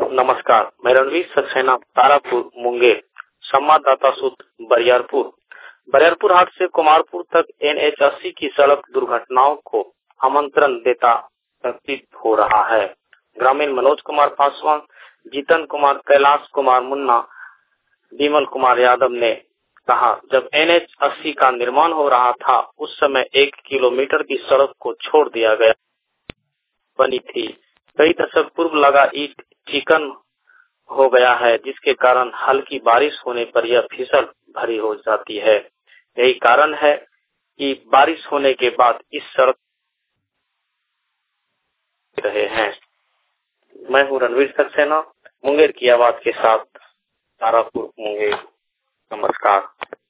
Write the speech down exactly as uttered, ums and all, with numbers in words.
नमस्कार, मैं रणवीर सक्सेना, तारापुर मुंगेर, संवाददाता सूत्र बरियारपुर। बरियारपुर हाट से कुमारपुर तक एन एच अस्सी की सड़क दुर्घटनाओं को आमंत्रण देता प्रतीत हो रहा है। ग्रामीण मनोज कुमार पासवान, जीतन कुमार, कैलाश कुमार मुन्ना, विमल कुमार यादव ने कहा, जब एन एच अस्सी का निर्माण हो रहा था उस समय एक किलोमीटर की सड़क को छोड़ दिया गया बनी थी। कई दशक पूर्व लगा ईंट चिकन हो गया है, जिसके कारण हल्की बारिश होने पर यह फिसल भरी हो जाती है। यही कारण है कि बारिश होने के बाद इस सड़क रहे हैं। मैं हूँ रणवीर सक्सेना, मुंगेर की आवाज के साथ, तारापुर मुंगेर। नमस्कार।